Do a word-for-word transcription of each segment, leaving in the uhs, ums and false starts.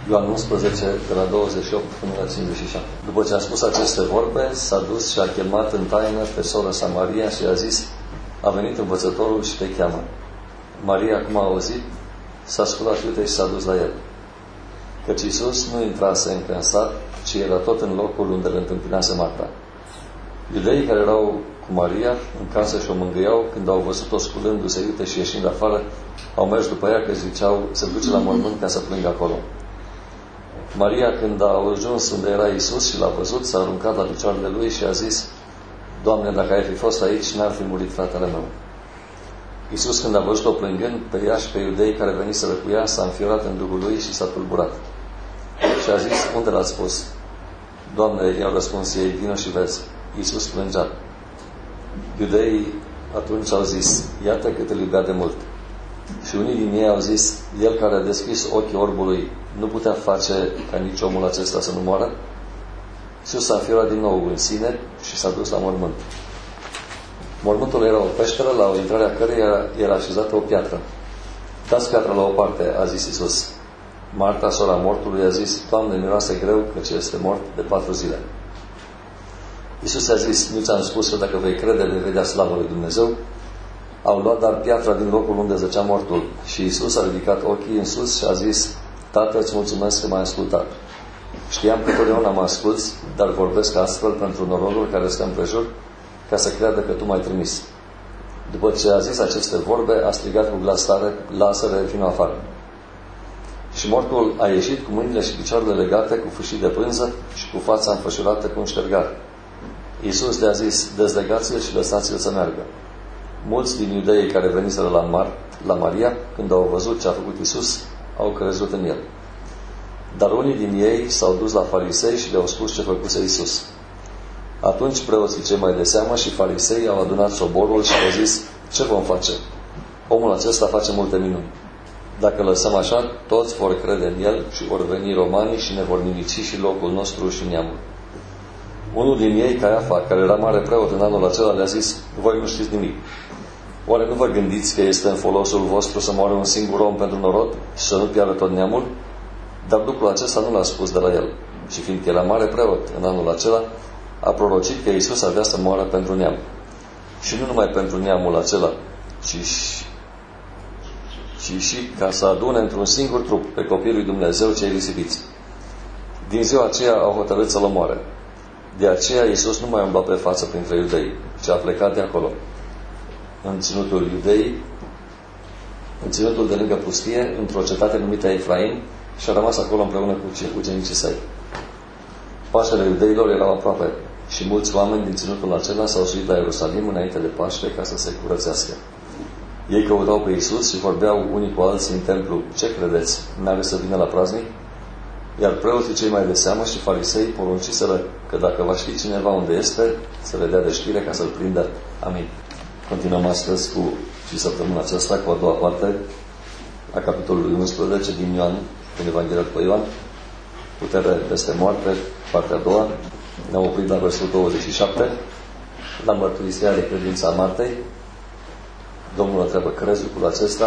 Ioan unsprezece, de la douăzeci și opt până la cincizeci și șapte. După ce a spus aceste vorbe, s-a dus și a chemat în taină pe sora sa Maria și a zis: a venit învățătorul și te cheamă. Maria, cum a auzit, s-a sculat, uite, și s-a dus la el. Căci Iisus nu intrase încă în sat, ci era tot în locul unde îl întâmpinase Marta. Iudeii care erau cu Maria în casă și o mângâiau, când au văzut-o sculându-se, iute, și ieșind afară, au mers după ea, că ziceau: se duce la mormânt ca să plângă acolo. Maria, când a ajuns unde era Iisus și l-a văzut, s-a aruncat la picioarele lui și a zis: Doamne, dacă ai fi fost aici, n-ar fi murit fratele meu. Iisus, când a văzut-o plângând pe ea și pe iudei care veniseră cu ea, s-a înfiorat în Duhul lui și s-a tulburat. Și a zis: unde l-ați pus? Doamne, i-au răspuns ei: vină și vezi. Iisus plângea. Iudeii atunci au zis: iată cât îl iubea de mult. Și unii din ei au zis: el care a deschis ochii orbului nu putea face ca nici omul acesta să nu moară? Iisus s-a înfiorat din nou în sine și s-a dus la mormânt. Mormântul era o peșteră, la o intrare a căreia era așezată o piatră. Dați piatra la o parte, a zis Iisus. Marta, sora mortului, a zis: Doamne, miroase greu, căci este mort de patru zile. Iisus a zis: nu ți-am spus că dacă vei crede, vei vedea slavă lui Dumnezeu? Au luat dar piatra din locul unde zăcea mortul. Și Iisus a ridicat ochii în sus și a zis: Tată, îți mulțumesc că m-ai ascultat. Știam că totdeauna mă asculți, dar vorbesc astfel pentru norodul care stă împrejur, ca să creadă că tu m-ai trimis. După ce a zis aceste vorbe, a strigat cu glas tare: Lazare, vino afară. Și mortul a ieșit cu mâinile și picioarele legate cu fâșii de pânză și cu fața înfășurată cu un ștergar. Iisus le-a zis: dezlegați-l și lăsați-l să meargă. Mulți din iudeii care veniseră la, Mar, la Maria, când au văzut ce a făcut Iisus, au crezut în el. Dar unii din ei s-au dus la farisei și le-au spus ce făcuse Iisus. Atunci preoții cei mai de seamă și farisei au adunat soborul și au zis: ce vom face? Omul acesta face multe minuni. Dacă lăsăm așa, toți vor crede în el și vor veni romanii și ne vor nimici și locul nostru și neamul. Unul din ei, Caiafa, care era mare preot în anul acela, le-a zis: voi nu știți nimic. Oare nu vă gândiți că este în folosul vostru să moară un singur om pentru norod și să nu piară tot neamul? Dar lucrul acesta nu l-a spus de la el. Și fiindcă era mare preot în anul acela, a prorocit că Iisus avea să moară pentru neam. Și nu numai pentru neamul acela, ci și, ci și ca să adune într-un singur trup pe copiii lui Dumnezeu cei risipiți. Din ziua aceea au hotărât să-l omoare. De aceea Iisus nu mai umbla pe față printre iudei, ci a plecat de acolo, în ținutul iudei, în ținutul de lângă pustie, într-o cetate numită Efraim, și a rămas acolo împreună cu ucenicii săi. Paștele iudeilor erau aproape și mulți oameni din ținutul acela s-au suit la Ierusalim înainte de Paște ca să se curățească. Ei căutau pe Iisus și vorbeau unii cu alții în templu: ce credeți? N-are să vină la praznic? Iar preoții cei mai de seamă și farisei porunciseră că dacă va ști cineva unde este, să le dea de știre ca să-l prindă. Amin. Continuăm astăzi cu, și săptămâna aceasta, cu a doua parte a capitolului unsprezece din Ioan, din Evanghelia după Ioan, putere peste moarte, partea a doua. Ne-am oprit la versetul douăzeci și șapte, la mărturisirea de credința Martei. Domnul întreabă: crezi lucrul acesta?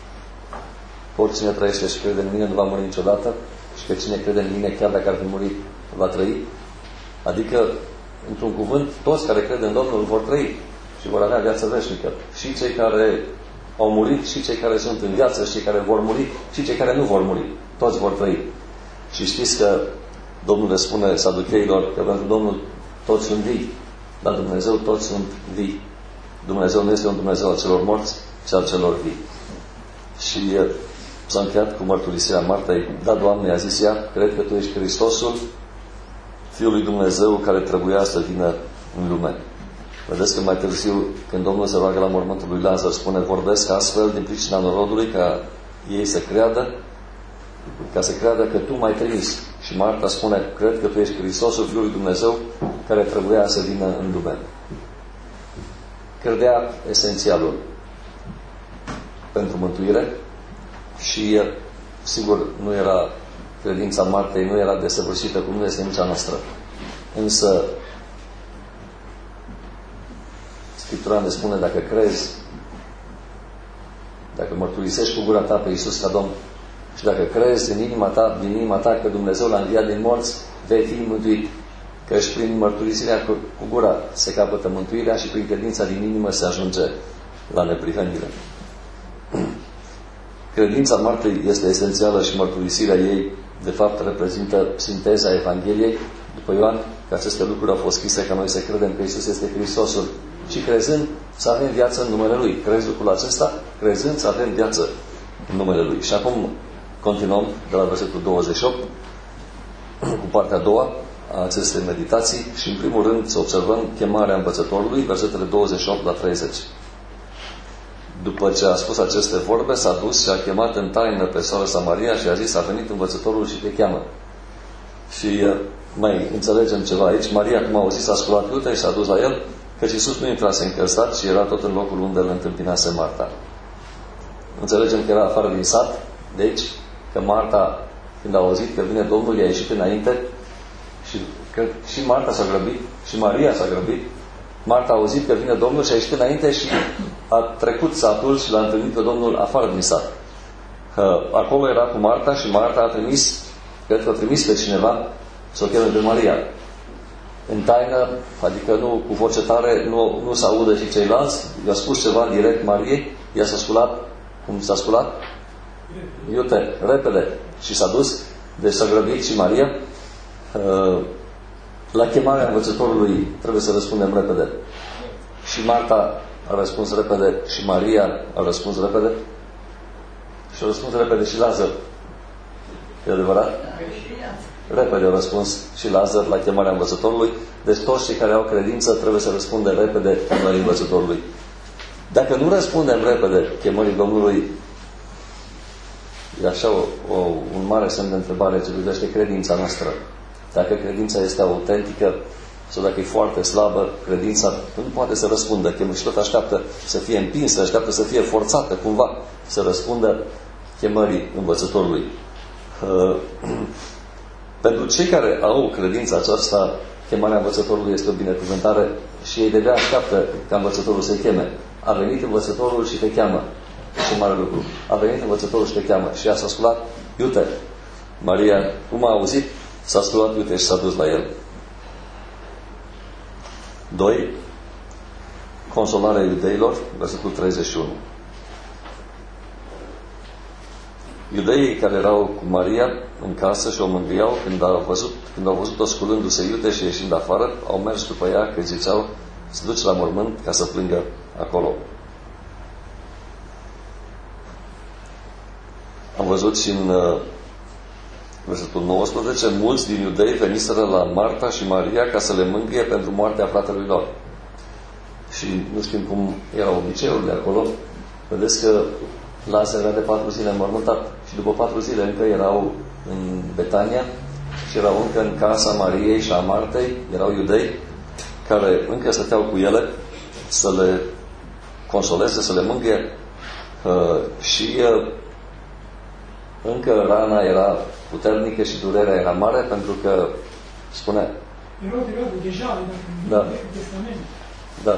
Oricine trăiește și crede în mine nu va muri niciodată, și că cine crede în mine, chiar dacă ar fi murit, va trăi. Adică, într-un cuvânt, toți care cred în Domnul vor trăi și vor avea viață veșnică. Și cei care au murit, și cei care sunt în viață, și cei care vor muri, și cei care nu vor muri. Toți vor trăi. Și știți că Domnul le spune saducheilor că pentru Domnul toți sunt vii, dar Dumnezeu toți sunt vii. Dumnezeu nu este un Dumnezeu al celor morți, ci al celor vii. Și s-a încheiat cu mărturisirea Martei: da, Doamne, a zis ea, cred că Tu ești Hristosul, Fiul lui Dumnezeu, care trebuia să vină în lume. Vedeți că mai târziu, când Domnul se roagă la mormântul lui Lazar, spune: vorbesc astfel din pricina norodului, ca ei să creadă, ca să creadă că Tu m-ai trimis. Și Marta spune: cred că Tu ești Hristosul, Fiul lui Dumnezeu, care trebuia să vină în lume. Credea esențialul pentru mântuire și, sigur, nu era credința Martei, nu era desăvârșită cum nu este nici a noastră. Însă Scriptura ne spune: dacă crezi, dacă mărturisești cu gura ta pe Iisus ca Domn Și dacă crezi în inima ta, din inima ta că Dumnezeu l-a înviat din morți, vei fi mântuit. Căci prin mărturisirea cu gura se capătă mântuirea și prin credința din inimă se ajunge la neprihănire. Credința Martei este esențială și mărturisirea ei, de fapt, reprezintă sinteza Evangheliei. După Ioan, că aceste lucruri au fost scrise ca noi să credem că Iisus este Hristosul și crezând să avem viață în numele Lui. Crezi lucrul acesta? Crezând să avem viață în numele Lui. Și acum continuăm de la versetul douăzeci și opt cu partea a doua a acestei meditații și în primul rând să observăm chemarea învățătorului, versetele douăzeci și opt la treizeci. După ce a spus aceste vorbe, s-a dus și a chemat în taină pe sora sa Maria și a zis: a venit învățătorul și te cheamă. Și mai înțelegem ceva aici. Maria, cum a auzit, s-a sculat iute și s-a dus la el, căci Iisus nu intrase în căsat și era tot în locul unde îl întâmpinase Marta. Înțelegem că era afară din sat, deci că Marta, când a auzit că vine Domnul, i-a ieșit înainte și cred și Marta s-a grăbit și Maria s-a grăbit. Marta a auzit că vine Domnul și a ieșit înainte și a trecut satul și l-a întâlnit pe Domnul afară din sat. Acolo era cu Marta și Marta a trimis, cred că a trimis pe cineva să o cheme pe Maria. În taină, adică nu cu voce tare, nu, nu se audă și ceilalți, i-a spus ceva direct Mariei, ea s-a sculat, cum s-a sculat? Iute, repede, și s-a dus, deci s-a grăbit și Maria. La chemarea învățătorului trebuie să răspundem repede. Și Marta a răspuns repede și Maria a răspuns repede și a răspuns repede și Lazar. E adevărat? Repede a răspuns și Lazar la chemarea învățătorului. Deci toți cei care au credință trebuie să răspundă repede chemării învățătorului. Dacă nu răspundem repede chemării Domnului, e așa o, o, un mare semn de întrebare ce privește credința noastră. Dacă credința este autentică sau dacă e foarte slabă, credința nu poate să răspundă. Și tot așteaptă să fie împinsă, așteaptă să fie forțată cumva să răspundă chemării învățătorului. Uh, pentru cei care au credința aceasta, chemarea învățătorului este o binecuvântare și ei de-abia așteaptă ca învățătorul să-i cheme. A venit învățătorul și te cheamă. Ce mare lucru. A venit învățătorul și te cheamă. Și ea s-a sculat, iute. Maria, cum a auzit, s-a sculat, iute, și s-a dus la el. doi. Consolarea iudeilor, versetul treizeci și unu. Iudeii care erau cu Maria în casă și o mângâiau, când au văzut, când au văzut-o sculându-se iute și ieșind afară, au mers după ea, că ziceau, se duce la mormânt ca să plângă acolo. Am văzut și în uh, versetul nouăsprezece, mulți din iudei veniseră la Marta și Maria ca să le mângâie pentru moartea fratelui lor. Și nu știm cum erau obiceiurile acolo. Vedeți că Lazar era de patru zile înmormântat și după patru zile încă erau în Betania și erau încă în casa Mariei și a Martei, erau iudei care încă stăteau cu ele să le consoleze, să le mângâie uh, și uh, încă rana era puternică și durerea era mare pentru că spune erau de deja da. Da.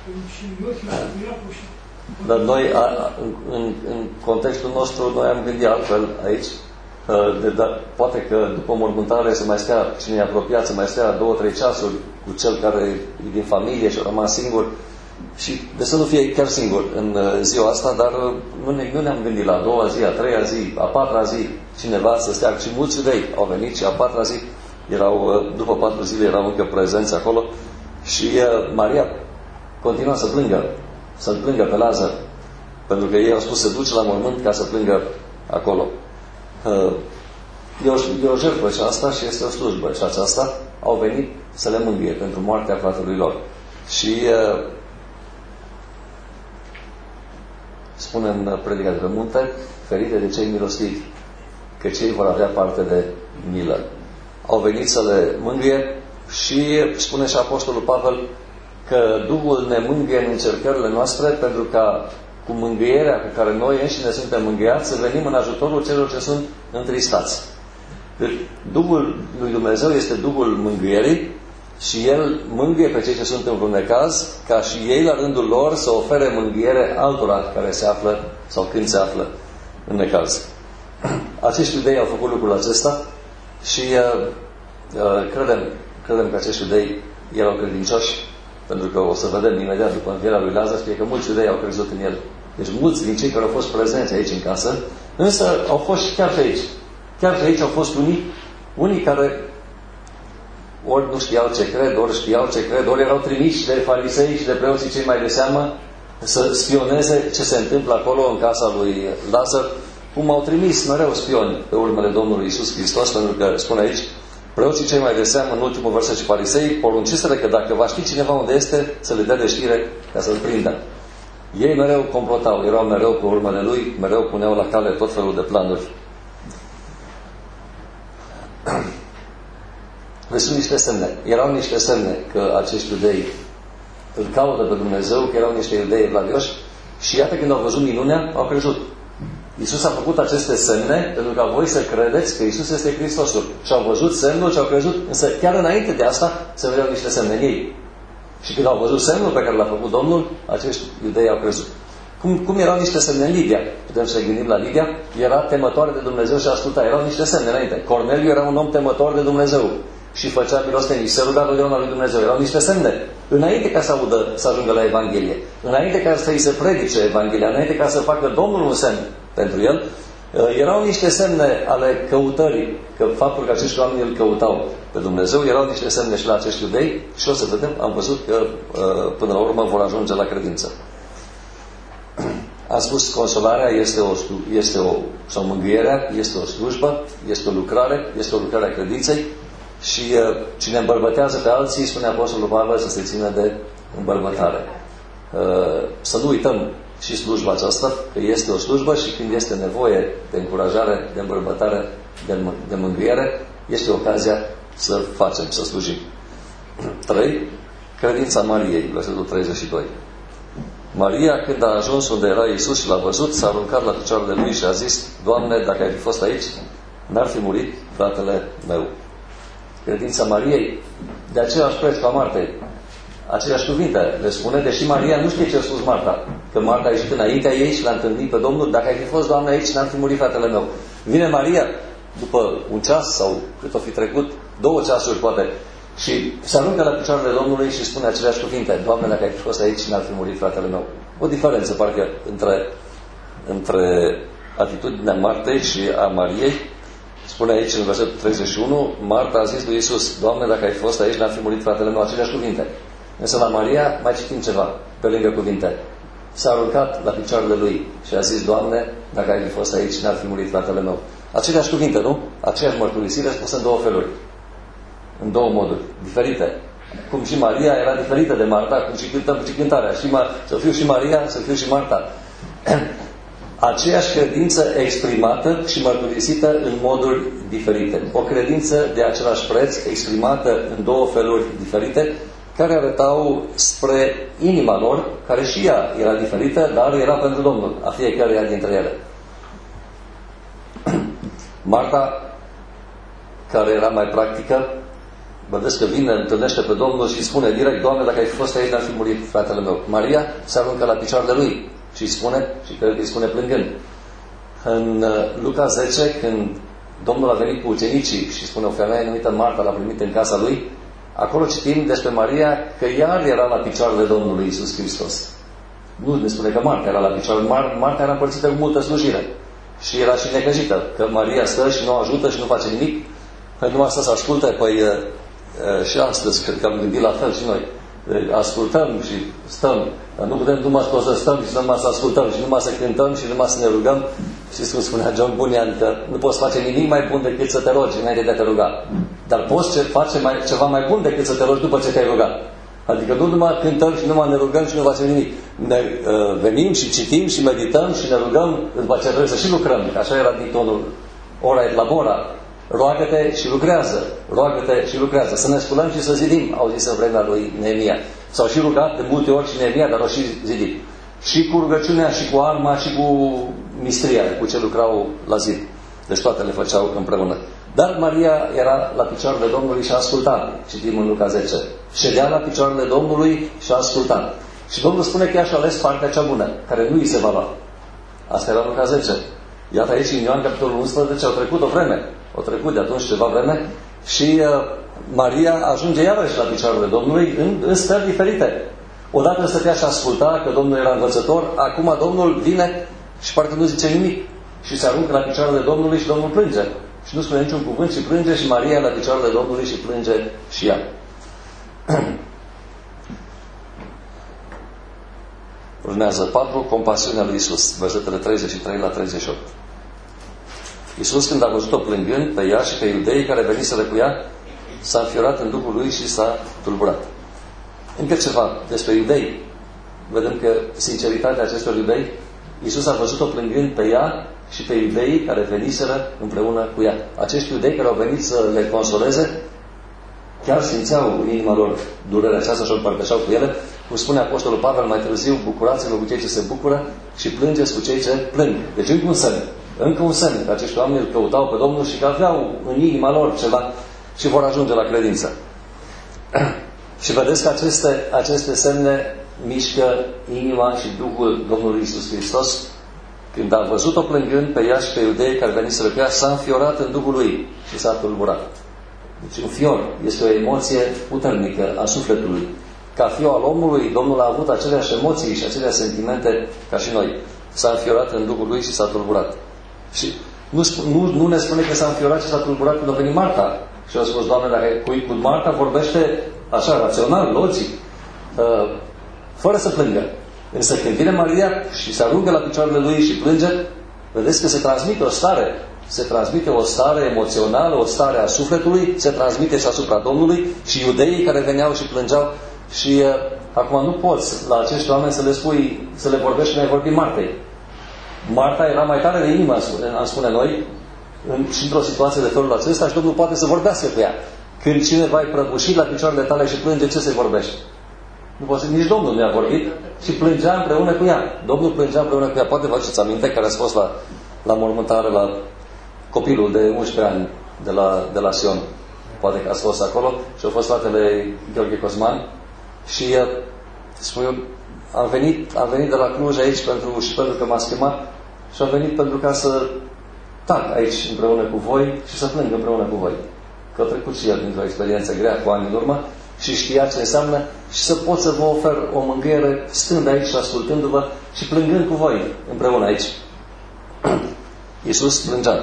Dar noi, a, în, în contextul nostru, noi am gândit altfel aici. De, da, poate că după mormântare să mai stea cine e apropiat, să mai stea două, trei ceasuri cu cel care e din familie și a rămas singur. Și de să nu fie chiar singur în ziua asta, dar nu, ne, nu ne-am gândit la a doua zi, a treia zi, a patra zi, cineva să stea. Și mulți iudei au venit și a patra zi, erau, după patru zile erau încă prezenți acolo. Și Maria continua să plângă, să plângă pe Lazar, pentru că ei au spus să duce la mormânt ca să plângă acolo. E o, e o jertfă și asta și este o slujbă și aceasta. Au venit să le mângâie pentru moartea fratelui lor. Și spune în Predica de pe munte, ferite de cei milostivi, că cei vor avea parte de milă. Au venit să le mângâie și spune și Apostolul Pavel că Duhul ne mângâie în încercările noastre pentru ca cu mângâierea cu care noi înșine suntem mângâiați să venim în ajutorul celor ce sunt întristați. Duhul lui Dumnezeu este Duhul mângâierii și El mângâie pe cei ce sunt în vreun necaz, ca și ei la rândul lor să ofere mângâiere altora care se află sau când se află în necaz. Acești iudei au făcut lucrul acesta și uh, uh, credem, credem că acești iudei erau credincioși, pentru că o să vedem imediat după învierea lui Lazar, știe că mulți iudei au crezut în el. Deci mulți din cei care au fost prezenți aici în casă, însă au fost și chiar și aici. Chiar și aici au fost unii, unii care ori nu știau ce cred, ori știau ce cred, ori erau trimiși de farisei și de preoții cei mai de seamă să spioneze ce se întâmplă acolo în casa lui Lazar, cum au trimis mereu spioni pe urmele Domnului Iisus Hristos, pentru că spune aici, preoții cei mai de seamă, în ultimul verset, și farisei poruncisele că dacă va ști cineva unde este, să le dea de știre ca să-l prindă. Ei mereu complotau, erau mereu pe urmele lui, mereu puneau la cale tot felul de planuri. Deci sunt niște semne. Erau niște semne că acești iudei îl caută pe Dumnezeu, că erau niște iudei evlavioși și iată când au văzut minunea, au crezut. Iisus a făcut aceste semne pentru ca voi să credeți că Iisus este Hristosul. Și au văzut semnul și au crezut, însă chiar înainte de asta se vedeau niște semne în ei. Și când au văzut semnul pe care l-a făcut Domnul, acești iudei au crezut. Cum, cum erau niște semne în Lidia? Putem să ne gândim la Lidia. Era temătoare de Dumnezeu și asculta. Erau niște semne înainte. Corneliu era un om temător de Dumnezeu și făcea milostenii. Se ruga totdeauna lui Dumnezeu. Erau niște semne. Înainte ca să audă, să ajungă la Evanghelie. Înainte ca să îi se predice Evanghelia. Înainte ca să facă Domnul un semn pentru el. Erau niște semne ale căutării. Că faptul că acești oameni îl căutau pe Dumnezeu. Erau niște semne și la acești iudei. Și o să vedem, am văzut că până la urmă vor ajunge la credință. Am spus, consolarea este o, este o, sau mângâierea, este o slujbă, este o lucrare, este o lucrare a credinței și uh, cine îmbărbătează pe alții, spune Apostolul Pavel, să se țină de îmbărbătare. Uh, să nu uităm și slujba aceasta, că este o slujbă și când este nevoie de încurajare, de îmbărbătare, de, de mângâiere, este ocazia să facem, să slujim. trei. Credința Mariei, versetul treizeci și doi. Maria, când a ajuns unde era Iisus și l-a văzut, s-a aruncat la picioarele lui și a zis, Doamne, dacă ai fi fost aici, n-ar fi murit fratele meu. Credința Mariei, de același preț ca Martei, aceleași cuvinte le spune, deși Maria nu știe ce a spus Marta, că Marta a ieșit înaintea ei și l-a întâlnit pe Domnul, dacă ai fi fost, Doamne, aici, n-ar fi murit fratele meu. Vine Maria, după un ceas sau cât o fi trecut, două ceasuri poate, și se aruncă la picioarele Domnului și spune aceleași cuvinte. Doamne, dacă ai fi fost aici, n-ar fi murit fratele meu. O diferență, parcă, între, între atitudinea Martei și a Mariei. Spune aici, în versetul treizeci și unu, Marta a zis lui Iisus, Doamne, dacă ai fi fost aici, n-ar fi murit fratele meu. Aceleași cuvinte. Însă la Maria mai citim ceva, pe lângă cuvinte. S-a aruncat la picioarele lui și a zis, Doamne, dacă ai fi fost aici, n-ar fi murit fratele meu. Aceleași cuvinte, nu? Aceeași mărturisire spusă în două feluri. În două moduri diferite. Cum și Maria era diferită de Marta, cum și cântăm și cântarea. Și Ma- să fiu și Maria, să fiu și Marta. Aceeași credință exprimată și mărturisită în moduri diferite. O credință de același preț, exprimată în două feluri diferite, care arătau spre inima lor, care și ea era diferită, dar era pentru Domnul, a fiecăruia dintre ele. Marta, care era mai practică, vedeți că vine, întâlnește pe Domnul și spune direct, Doamne, dacă ai fi fost aici, n-ar fi murit fratele meu. Maria se aruncă la picioarele lui și îi spune, și cred că îi spune plângând. În Luca zece, când Domnul a venit cu ucenicii și spune o femeie numită Marta, l-a primit în casa lui, acolo citim despre Maria că iar era la picioarele Domnului Iisus Hristos. Nu ne spune că Marta era la picioarele. Mar- Marta era împărțită cu multă slujire și era și necăjită, că Maria stă și nu ajută și nu face nimic. Numai asta să asculte, păi și astăzi cred că am gândit la fel și noi. Ascultăm și stăm. Nu putem numai să stăm și numai să ascultăm și numai să cântăm și numai să ne rugăm. Știți cum spunea John Bunyan, că nu poți face nimic mai bun decât să te rogi înainte de a te ruga. Dar poți face mai, ceva mai bun decât să te rogi după ce te-ai rugat. Adică nu numai cântăm și numai ne rugăm și nu facem nimic. Ne uh, venim și citim și medităm și ne rugăm, după aceea trebuie să și lucrăm. Așa era dictonul ora et labora. Roagă-te și lucrează. Roagă-te și lucrează. Să ne sculăm și să zidim, au zis în vremea lui Neemia. S-au și rugat de multe ori și Neemia, dar au și zidit. Și cu rugăciunea, și cu arma, și cu mistria, cu ce lucrau la zid. Deci toate le făceau împreună. Dar Maria era la picioarele Domnului și asculta. Citim în Luca zece. Ședea la picioarele Domnului și asculta. Și Domnul spune că i-a ales partea cea bună, care nu îi se va lua. Asta era Luca zece. Iată aici, în Ioan capitolul unsprezece, au trecut o vreme. Au trecut de atunci ceva vreme și uh, Maria ajunge iarăși la picioarele Domnului în, în stări diferite. Odată stătea și asculta că Domnul era învățător, acum Domnul vine și parcă nu zice nimic. Și se aruncă la picioarele Domnului și Domnul plânge. Și nu spune niciun cuvânt și plânge și Maria la picioarele Domnului și plânge și ea. Urmează patru, compasiunea lui Iisus, versetele treizeci și trei la treizeci și opt. Iisus, când a văzut-o plângând pe ea și pe iudeii care veniseră cu ea, s-a înfiorat în Duhul lui și s-a tulburat. Încă ceva despre iudei. Vedem că sinceritatea acestor iudei, Iisus a văzut-o plângând pe ea și pe iudeii care veniseră împreună cu ea. Acești iudei care au venit să le consoleze, chiar simțeau în inima lor durerea aceasta și o împărtășeau cu ele. Cum spune Apostolul Pavel mai târziu, bucurați-vă cu cei ce se bucură și plângeți cu cei ce plâng. Deci încă un semn, încă un semn că acești oameni îl căutau pe Domnul și că aveau în inima lor ceva și vor ajunge la credință. Și vedeți că aceste, aceste semne mișcă inima și Duhul Domnului Iisus Hristos. Când a văzut-o plângând pe ea și pe iudei care veniseră cu ea, s-a înfiorat în Duhul lui și s-a tulburat. Deci un fior este o emoție puternică a sufletului. Ca fiu al omului, Domnul a avut aceleași emoții și aceleași sentimente ca și noi. S-a înfiorat în Duhul lui și s-a tulburat. Și nu, nu, nu ne spune că s-a înfiorat și s-a tulburat când a venit Marta. Și a spus, Doamne, dacă cu, cu Marta vorbește așa, rațional, logic, uh, fără să plângă. Însă când vine Maria și se aruncă la picioarele lui și plânge, vedeți că se transmite o stare. Se transmite o stare emoțională, o stare a sufletului, se transmite și asupra Domnului și iudeii care veneau și plângeau. Și uh, acum nu poți la acești oameni să le spui, să le vorbești cum ai vorbit Martei. Marta era mai tare de inimă, am spune noi, în, și într-o situație de felul acesta și Domnul poate să vorbească cu ea. Când cineva e prăbușit la picioarele tale și plânge, ce se vorbește? Nu poate, nici Domnul nu i-a vorbit și plângea împreună cu ea. Domnul plângea împreună cu ea. Poate vă aduceți aminte care ați fost la, la mormântare la copilul de unsprezece ani de la, de la Sion. Poate că ați fost acolo și au fost fratele Gheorghe Cosman și uh, spune eu, am venit, am venit de la Cluj aici pentru, și pentru că m-a chemat și am venit pentru ca să tac aici împreună cu voi și să plâng împreună cu voi. Că a trecut și el dintr-o experiență grea cu ani în urmă și știa ce înseamnă și să pot să vă ofer o mângâiere stând aici și ascultându-vă și plângând cu voi împreună aici. Iisus plângea.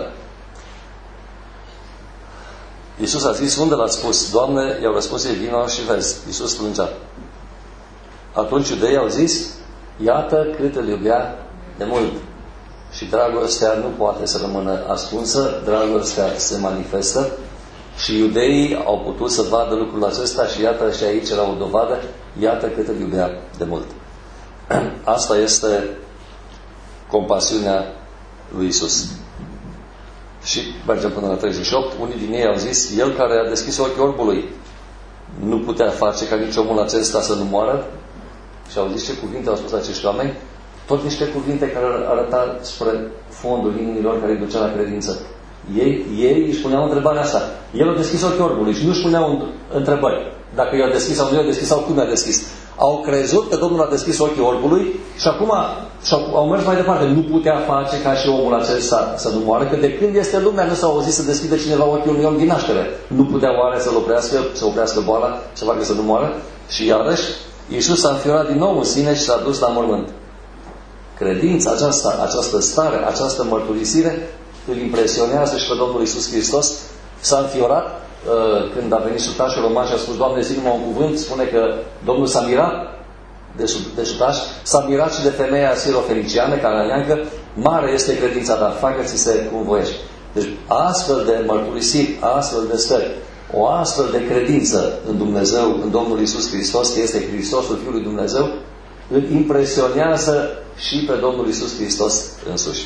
Iisus a zis, unde l-ați spus? Doamne, i-au răspuns ei, vino și vezi. Iisus plângea. Atunci iudeii au zis, iată cât îl iubea de mult. Și dragostea nu poate să rămână ascunsă, dragostea se manifestă și iudeii au putut să vadă lucrul acesta și iată și aici era o dovadă, iată cât îl iubea de mult. Asta este compasiunea lui Iisus. Și mergem până la treizeci și opt. Unii din ei au zis, el care a deschis ochii orbului nu putea face ca nici omul acesta să nu moară. Și au zis ce cuvinte au spus acești oameni? Tot niște cuvinte care arăta spre fondul inimilor care îi ducea la credință. Ei, ei își puneau întrebarea asta. El a deschis ochii orbului și nu își puneau întrebări. Dacă i-a deschis sau nu i-a deschis sau cum i-a deschis. Au crezut că Domnul a deschis ochii orbului și acum și-au, au mers mai departe. Nu putea face ca și omul acesta să nu moară, că de când este lumea nu s-a auzit să deschidă cineva ochiul unui om din naștere. Nu putea oare să-l oprească, să oprească boala, să facă să nu moară. Și iarăși, Iisus s-a înfiorat din nou în sine și s-a dus la mormânt. Credința aceasta, această stare, această mărturisire îl impresionează și pe Domnul Iisus Hristos. S-a înfiorat uh, când a venit sutașul roman și a spus, Doamne, zi-mă un cuvânt, spune că Domnul s-a mirat de, de sutaș, s-a mirat și de femeia sirofeniciană, cananeancă, mare este credința ta, facă-ți-se cum voiești. Deci astfel de mărturisiri, astfel de stări, o astfel de credință în Dumnezeu, în Domnul Iisus Hristos, că este Hristosul Fiul lui Dumnezeu, îl impresionează și pe Domnul Iisus Hristos însuși.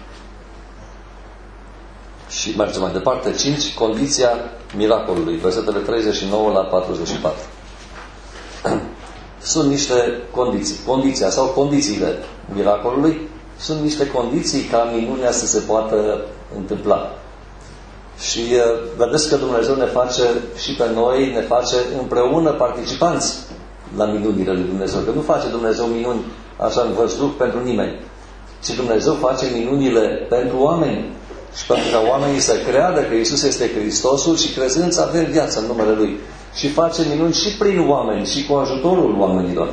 Și mergem mai departe. cinci. Condiția miracolului. Versetele treizeci și nouă la patruzeci și patru. Sunt niște condiții. Condiția sau condițiile miracolului sunt niște condiții ca minunea să se poată întâmpla. Și vedeți că Dumnezeu ne face și pe noi, ne face împreună participanți la minunile lui Dumnezeu. Că nu face Dumnezeu minuni așa în văzduh pentru nimeni. ci Dumnezeu face minunile pentru oameni și pentru ca oamenii să creadă că Iisus este Hristosul și crezând să avem viață în numele Lui. Și face minuni și prin oameni și cu ajutorul oamenilor.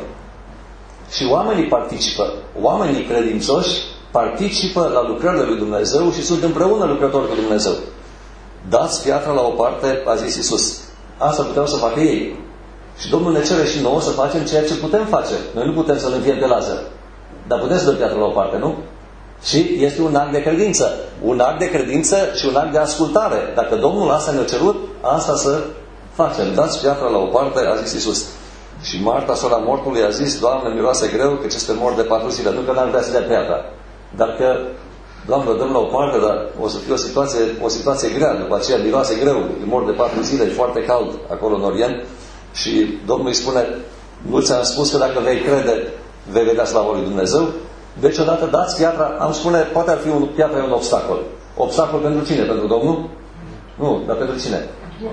Și oamenii participă. Oamenii credincioși participă la lucrările lui Dumnezeu și sunt împreună lucrători cu Dumnezeu. Dați piatra la o parte, a zis Iisus. Asta puteau să facă ei. Și Domnul ne cere și nouă să facem ceea ce putem face. Noi nu putem să-l înviem pe Lazar. Dar putem să dăm piatra la o parte, nu? Și este un act de credință. Un act de credință și un act de ascultare. Dacă Domnul asta ne-a cerut, asta să facem. Dați piatra la o parte, a zis Iisus. Și Marta, sora mortului, a zis: Doamne, miroase greu că este mort de patru zile. Nu că n-ar vrea să dea piatra. Dar că, Doamne, o dăm la o parte, dar o să fie o situație, o situație grea. După aceea miroase greu. E mort de patru zile, e foarte cald acolo în Orient. Și Domnul îi spune: nu ți-am spus că dacă vei crede, vei vedea slava lui Dumnezeu? Deci odată dați piatra, am spune, poate ar fi un, piatra e un obstacol. Obstacol pentru cine? Pentru Domnul? Nu, dar pentru cine?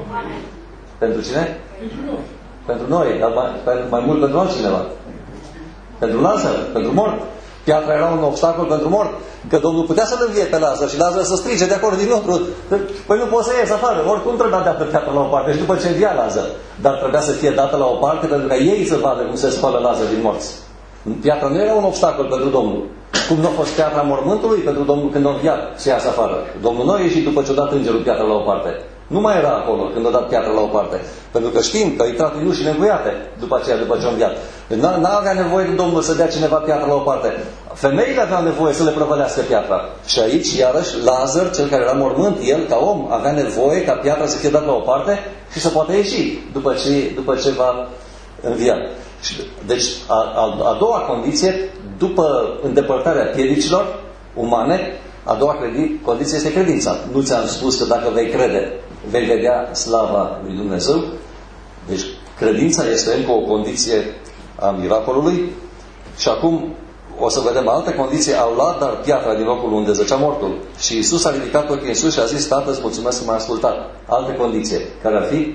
Pentru cine? Pentru noi. Pentru noi, dar mai, mai mult pentru altcineva. Pentru Lazar, pentru mort. Piatra era un obstacol pentru mort. Că Domnul putea să-l învie pe Lazar și Lazar să strige de acolo din lăuntru. Păi nu poți să ies afară. Oricum trebuia dată piatra la o parte. Și după ce învia Lazar. Dar trebuia să fie dată la o parte pentru ca ei să vadă cum se spală Lazar din morți. Piatra nu era un obstacol pentru Domnul. Cum nu a fost piatra mormântului pentru Domnul când a înviat să iasă afară. Domnul nu a ieșit după ce a dat îngerul piatra la o parte. Nu mai era acolo când a dat piatra la o parte. Pentru că știm că a intrat în ușile încuiate după aceea, după ce a înviat. N-a avea nevoie de Domnul să dea cineva piatra la o parte. Femeile aveau nevoie să le prăvălească piatra. Și aici, iarăși, Lazar, cel care era mormânt, el, ca om, avea nevoie ca piatra să fie dată la o parte și să poată ieși după ce, după ce va învia. Deci, a, a, a doua condiție, după îndepărtarea piedicilor umane, a doua condiție este credința. Nu ți-am spus că dacă vei crede, vei vedea slava lui Dumnezeu? Deci, credința este încă o condiție a miracolului. Și acum o să vedem alte condiții. Au luat dar piatra din locul unde zăcea mortul. Și Iisus a ridicat ochii în sus și a zis: Tată, îți mulțumesc că m-ai ascultat. Alte condiție. Care ar fi?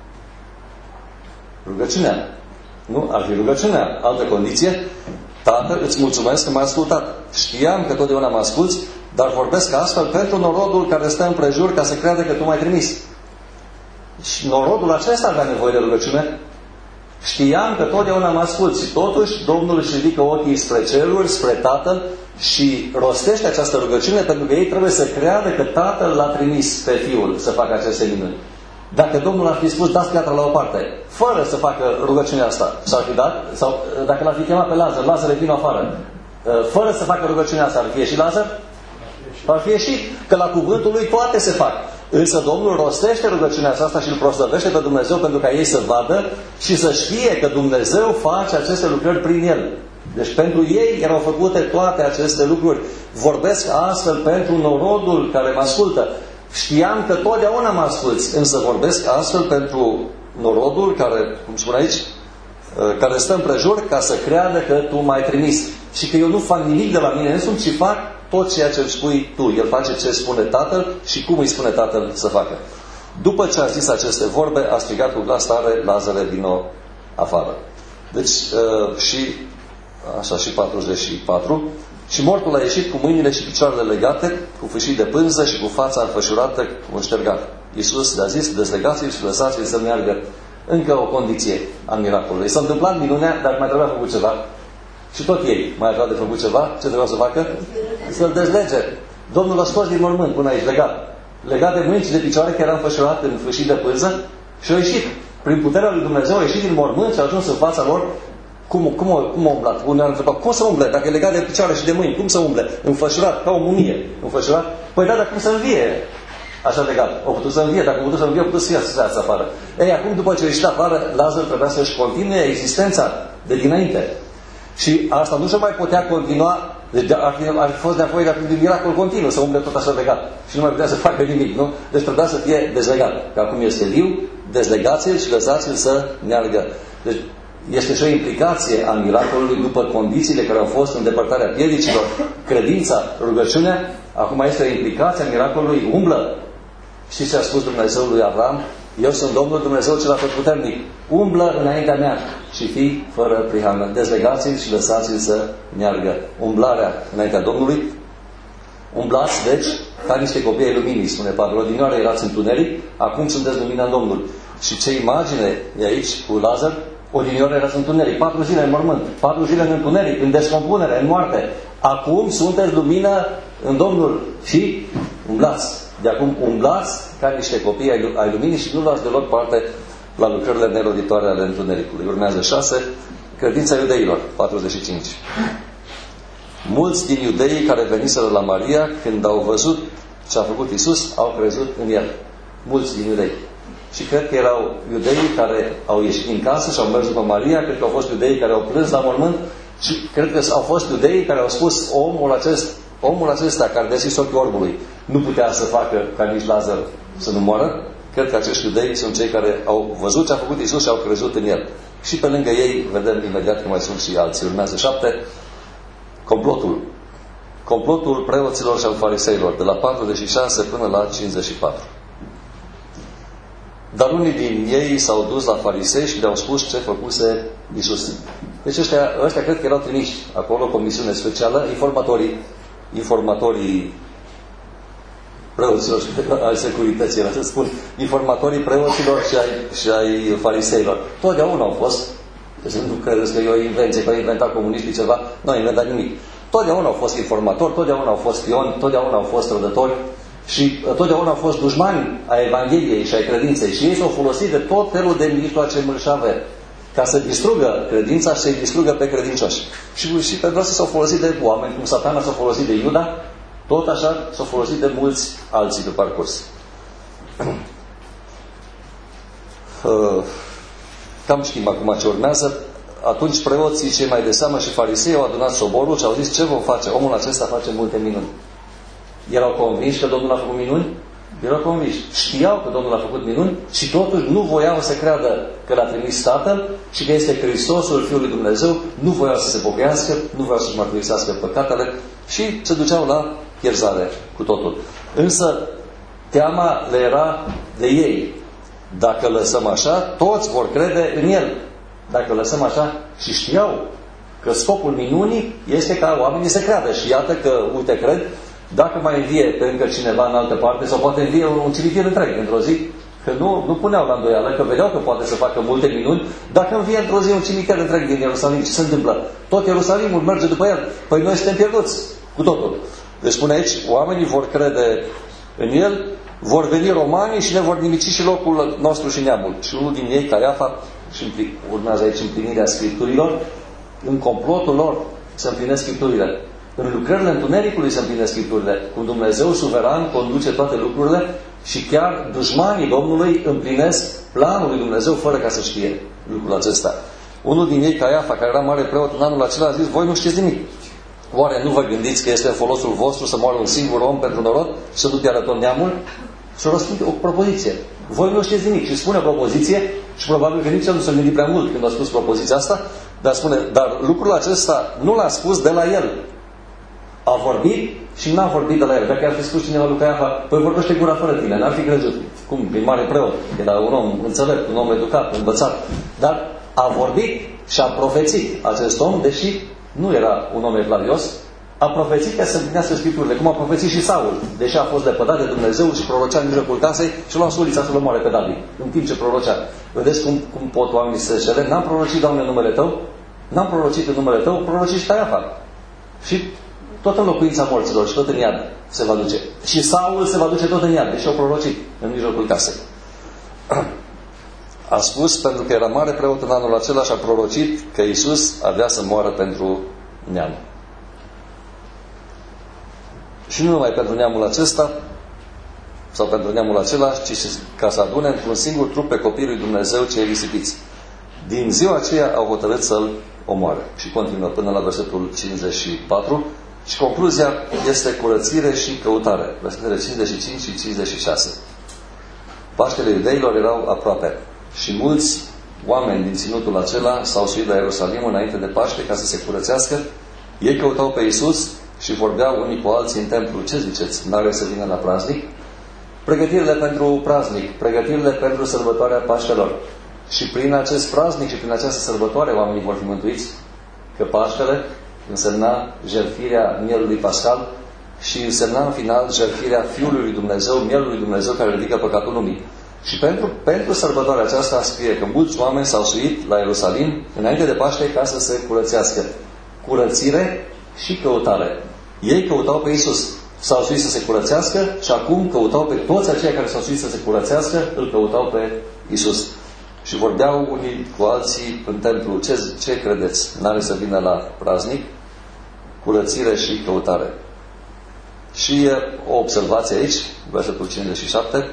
Rugăciunea. Nu? Ar fi rugăciunea. Altă condiție. Tată, îți mulțumesc că m-ai ascultat. Știam că totdeauna mă asculți, dar vorbesc astfel pentru norodul care stă împrejur ca să creadă că tu m-ai trimis. Și norodul acesta avea nevoie de rugăciune. Știam că totdeauna mă asculți. Și totuși Domnul își ridică ochii spre ceruri, spre Tatăl și rostește această rugăciune pentru că ei trebuie să creadă că Tatăl l-a trimis pe Fiul să facă aceste minuni. Dacă Domnul ar fi spus: dați piatra la o parte, fără să facă rugăciunea asta, s-ar fi dat? Sau dacă l-ar fi chemat pe Lazar: Lazar, vină afară, fără să facă rugăciunea asta, ar fi ieșit Lazar? Ar fi ieșit, că la cuvântul lui toate se fac. Însă Domnul rostește rugăciunea asta și îl proslăvește pe Dumnezeu pentru ca ei să vadă și să știe că Dumnezeu face aceste lucrări prin el. Deci pentru ei erau făcute toate aceste lucruri. Vorbesc astfel pentru norodul care mă ascultă. Știam că totdeauna mă asculți, însă vorbesc astfel pentru norodul care, cum spune aici, care stă împrejur ca să creadă că tu m-ai trimis. Și că eu nu fac nimic de la mine însumi, ci fac tot ceea ce îmi spui tu. El face ce spune Tatăl și cum îi spune Tatăl să facă. După ce a zis aceste vorbe, a strigat cu glas tare: Lazare, vino afară. Deci, și așa, și patruzeci și patru. Și mortul a ieșit cu mâinile și picioarele legate, cu fâșii de pânză și cu fața înfășurată cu un ștergar. Iisus le-a zis: dezlegați-l și lăsați-l să meargă. Încă o condiție a miracolului. S-a întâmplat minunea, dar mai trebuia făcut ceva. Și tot ei mai aveau de făcut ceva. Ce trebuia să facă? Să-l dezlege. Domnul l-a scos din mormânt până aici, legat. Legat de mâini și de picioare, că era înfășurat în fâșii de pânză, și a ieșit. Prin puterea lui Dumnezeu a ieșit din mormânt și a ajuns în fața lor. Cum, cum, cum a umblat? Unii au întrebat: cum să umble? Dacă e legat de picioare și de mâini, cum să umble? Înfășurat, ca o mumie. Înfășurat? Păi da, dar cum să învie? Așa legat. O putut să învie. Dacă a putut să învie, a putut să iasă afară. Ei, acum, după ce a ieșit afară, Lazar trebuia să-și continue existența de dinainte. Și asta nu se mai putea continua. Deci ar fi, ar fi fost nevoie de un miracol continuu, să umble tot așa legat. Și nu mai putea să facă nimic, nu? Deci trebuia să fie dezlegat. Că acum este viu, dezlegați-l și lăsați-l să meargă. Deci este și o implicație a miracolului după condițiile care au fost în depărtarea piedicilor. Credința, rugăciunea, acum este o implicație a miracolului. Umblă. Știți ce a spus Dumnezeu lui Avram? Eu sunt Domnul Dumnezeu cel atotputernic. Umblă înaintea mea și și fii fără prihană. Dezlegați-l și lăsați-l să meargă. Umblarea înaintea Domnului. Umblați, deci, ca niște copii ai luminii, spune Pavel. Odinioară erați întuneric, acum sunteți lumina Domnului. Și ce imagine e aici cu Lazar? Odinioară erați întuneric. Patru zile în mormânt, patru zile în întuneric, în descompunere, în moarte. Acum sunteți lumină în Domnul și umblați. De acum umblați ca niște copii ai, ai luminii și nu luați deloc parte la lucrările neroditoare ale întunericului. Urmează șase. Credința iudeilor, patruzeci și cinci. Mulți din iudeii care veniseră la Maria, când au văzut ce a făcut Iisus, au crezut în El. Mulți din iudei. Și cred că erau iudeii care au ieșit din casă și au mers după Maria, cred că au fost iudeii care au plâns la mormânt și cred că au fost iudeii care au spus omul, acest, omul acesta care deschis ochii orbului nu putea să facă ca nici Lazar să nu moară. Cred că acești iudei sunt cei care au văzut ce a făcut Iisus și au crezut în El. Și pe lângă ei vedem imediat că mai sunt și alții. Urmează șapte. Complotul. Complotul preoților și al fariseilor, de la patruzeci și șase până la cincizeci și patru. Dar unii din ei s-au dus la farisei și le-au spus ce făcuse Iisus. Deci ăștia, ăștia cred că erau trimiși acolo, o misiune specială, informatorii, informatorii preoților și ai securității, era să spun, informatorii preoților și ai, și ai fariseilor. Totdeauna au fost. Deci nu credeți că e o invenție, că au inventat comuniștii ceva. Nu au inventat nimic. Totdeauna au fost informatori, totdeauna au fost spioni, totdeauna au fost rădători și totdeauna au fost dușmani ai Evangheliei și ai credinței. Și ei s-au folosit de tot felul de mijloace mărșave ca să distrugă credința și să-i distrugă pe credincioși. Și, și pentru asta s-au folosit de oameni, cum Satana s-a folosit de Iuda, tot așa s-au folosit de mulți alții pe parcurs. Uh, cam știm acum ce urmează. Atunci preoții cei mai de seamă și farisei au adunat soborul și au zis: ce vom face? Omul acesta face multe minuni. Erau convinși că Domnul a făcut minuni? Erau convinși. Știau că Domnul a făcut minuni și totuși nu voiau să creadă că l-a trimis Tatăl și că este Hristosul Fiul lui Dumnezeu. Nu voiau să se pocăiască, nu voiau să-și mărturisească păcatele și se duceau la pierzare cu totul. Însă teama le era de ei. Dacă lăsăm așa, toți vor crede în El. Dacă lăsăm așa, și știau că scopul minunii este ca oamenii să creadă. Și iată că, uite, cred, dacă mai învie pe încă cineva în altă parte, sau poate învie un cimitir întreg într-o zi, că nu, nu puneau la îndoială, că vedeau că poate să facă multe minuni, dacă învie într-o zi un cimitir întreg din Ierusalim, ce se întâmplă? Tot Ierusalimul merge după el. Păi noi suntem pierduți cu totul. Deci spune aici, oamenii vor crede în El, vor veni romanii și ne vor nimici și locul nostru și neamul. Și unul din ei, Caiafa, și urmează aici împlinirea Scripturilor, în complotul lor se împlinesc Scripturile. În lucrările întunericului se împlinesc Scripturile. Cum Dumnezeu suveran conduce toate lucrurile și chiar dușmanii Domnului împlinesc planul lui Dumnezeu fără ca să știe lucrul acesta. Unul din ei, Caiafa, care era mare preot în anul acela, a zis: voi nu știți nimic. Oare nu vă gândiți că este în folosul vostru să moară un singur om pentru norod și să nu piară tot neamul? Și-o răspunde o propoziție. Voi nu știți nimic. Și spune o propoziție și probabil că nici nu s-a gândit prea mult când a spus propoziția asta, dar spune, dar lucrul acesta nu l-a spus de la el. A vorbit și n-a vorbit de la el. Dacă ar fi spus cineva lui Caiafa: păi vorbește gura fără tine, n-ar fi crezut. Cum? E mare preot. Era un om înțelept, un om educat, învățat. Dar a vorbit și a profețit acest om, deși nu era un om evlavios, a profețit ca să împlinească Scripturile, cum a profețit și Saul, deși a fost lepădat de Dumnezeu și prorocea în mijlocul casei și lua sulița să-l omoare pe David, în timp ce prorocea. Vedeți cum, cum pot oamenii să se șele? N-am prorocit, Doamne, în numele Tău? N-am prorocit în numele Tău? Prorocit și Caiafa. Și tot în locuința morților și tot în iad se va duce. Și Saul se va duce tot în iad, deși au prorocit în mijlocul casei. A spus, pentru că era mare preot în anul acela și a prorocit că Iisus avea să moară pentru neam. Și nu numai pentru neamul acesta sau pentru neamul acela, ci și ca să adune într-un singur trup pe copiii lui Dumnezeu cei risipiți. Din ziua aceea au hotărât să-l omoare. Și continuă până la versetul cincizeci și patru. Și concluzia este curățire și căutare. Versetele cincizeci și cinci și cincizeci și șase. Paștele iudeilor erau aproape. Și mulți oameni din ținutul acela s-au suit la Ierusalim înainte de Paște ca să se curățească. Ei căutau pe Iisus și vorbeau unii cu alții în templu: ce ziceți? N-are să vină la praznic? Pregătirile pentru praznic, pregătirile pentru sărbătoarea Paștelor. Și prin acest praznic și prin această sărbătoare oamenii vor fi mântuiți, că Paștele însemna jertfirea mielului pascal și însemna în final jertfirea Fiului lui Dumnezeu, mielul lui Dumnezeu care ridică păcatul lumii. Și pentru, pentru sărbătoarea aceasta scrie că mulți oameni s-au suit la Ierusalim înainte de Paște ca să se curățească. Curățire și căutare. Ei căutau pe Iisus. S-au suit să se curățească și acum căutau pe toți aceia care s-au suit să se curățească, îl căutau pe Iisus. Și vorbeau unii cu alții în templu. Ce, ce credeți? N-are să vină la praznic? Curățire și căutare. Și o observație aici, versetul cincizeci și șapte.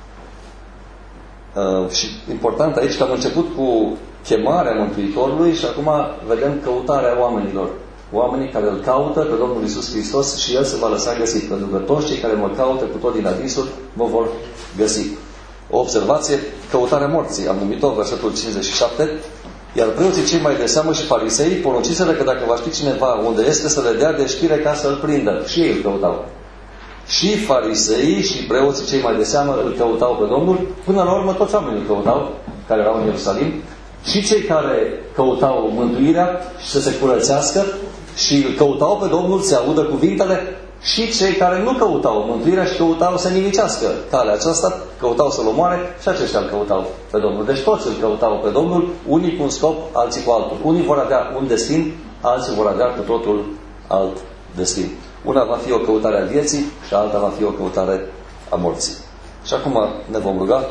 Uh, și important aici că am început cu chemarea Mântuitorului și acum vedem căutarea oamenilor. Oamenii care îl caută pe Domnul Iisus Hristos și El se va lăsa găsit. Pentru că toți cei care mă caută cu tot din adinsul mă vor găsi. O observație, căutarea morții. Am numit-o versetul cincizeci și șapte. Iar preoții cei mai de seamă și farisei porunciseră că dacă va ști cineva unde este, să le dea de știre ca să-l prindă. Și ei îl căutau. Și fariseii și preoții cei mai de seamă îl căutau pe Domnul. Până la urmă toți oamenii îl căutau, care erau în Ierusalim. Și cei care căutau mântuirea și să se curățească și îl căutau pe Domnul, se audă cuvintele, și cei care nu căutau mântuirea și căutau să nimicească calea aceasta, căutau să-l omoare și aceștia îl căutau pe Domnul. Deci toți îl căutau pe Domnul, unii cu un scop, alții cu altul. Unii vor avea un destin, alții vor avea cu totul alt destin. Una va fi o căutare a vieții și alta va fi o căutare a morții. Și acum ne vom ruga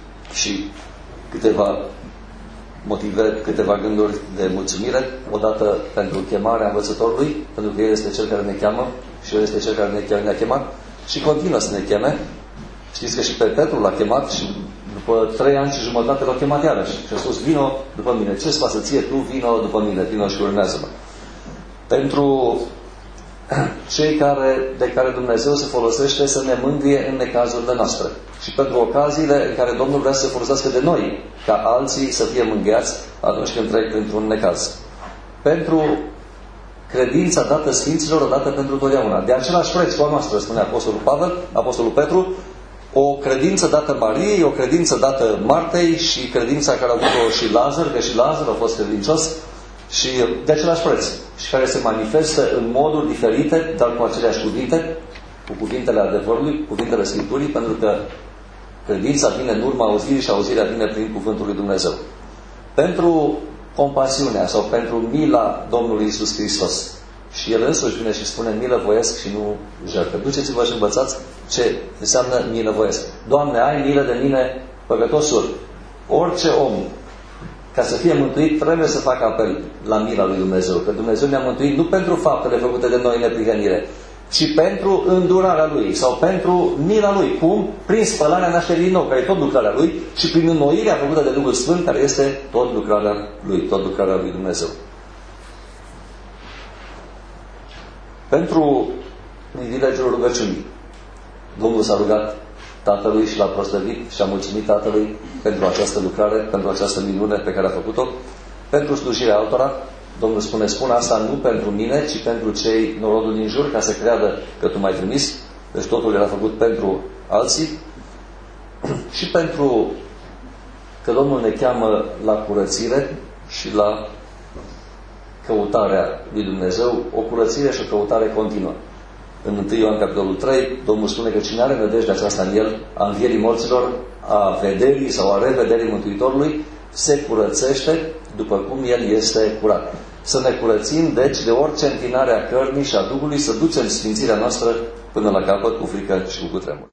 și câteva motive, câteva gânduri de mulțumire. Odată pentru chemarea învățătorului, pentru că El este Cel care ne cheamă și El este Cel care ne, ne-a chemat și continuă să ne cheme. Știți că și pe Petru l-a chemat și după trei ani și jumătate l-a chemat iarăși. Și a spus, vino după mine. Ce-ți pasă ție? Tu vino după mine. Vino și urmează-mă. Pentru cei care, de care Dumnezeu se folosește să ne mângâie în necazurile noastre. Și pentru ocaziile în care Domnul vrea să se folosească de noi, ca alții să fie mângâiați atunci când trec printr-un necaz. Pentru credința dată Sfinților, dată pentru totdeauna. De același preț cu a noastră, spune Apostolul Pavel, Apostolul Petru, o credință dată Mariei, o credință dată Martei și credința care a avut-o și Lazar, că și Lazar a fost credincios, și de același preț. Și care se manifestă în moduri diferite, dar cu aceleași cuvinte, cu cuvintele adevărului, cuvintele Scripturii, pentru că credința vine în urma auzirii și auzirea vine prin cuvântul lui Dumnezeu. Pentru compasiunea sau pentru mila Domnului Iisus Hristos. Și El însuși vine și spune, milă voiesc și nu jertfă. Duceți-vă și învățați ce înseamnă milă voiesc. Doamne, ai milă de mine, păcătosul. Orice om, ca să fie mântuit, trebuie să facă apel la mila lui Dumnezeu. Că Dumnezeu ne-a mântuit nu pentru faptele făcute de noi în neprihănire, ci pentru îndurarea Lui sau pentru mila Lui. Cum? Prin spălarea nașterii din nou, care e tot lucrarea Lui, și prin înnoirea făcută de Duhul Sfânt, care este tot lucrarea Lui, tot lucrarea Lui Dumnezeu. Pentru privilegiul rugăciunii, Domnul s-a rugat Tatălui și l-a proslăvit și a mulțumit Tatălui pentru această lucrare, pentru această minune pe care a făcut-o. Pentru slujirea altora, Domnul spune, spun asta nu pentru mine, ci pentru cei norodul din jur, ca să creadă că tu m-ai trimis. Deci totul era făcut pentru alții. Și pentru că Domnul ne cheamă la curățire și la căutarea lui Dumnezeu, o curățire și o căutare continuă. În întâi Ioan capitolul trei, Domnul spune că cine are nădejdea aceasta în el, a învierii morților, a vederii sau a revederii Mântuitorului, se curățește după cum El este curat. Să ne curățim, deci, de orice întinare a cărnii și a Duhului, să ducem sfințirea noastră până la capăt cu frică și cu cutremur.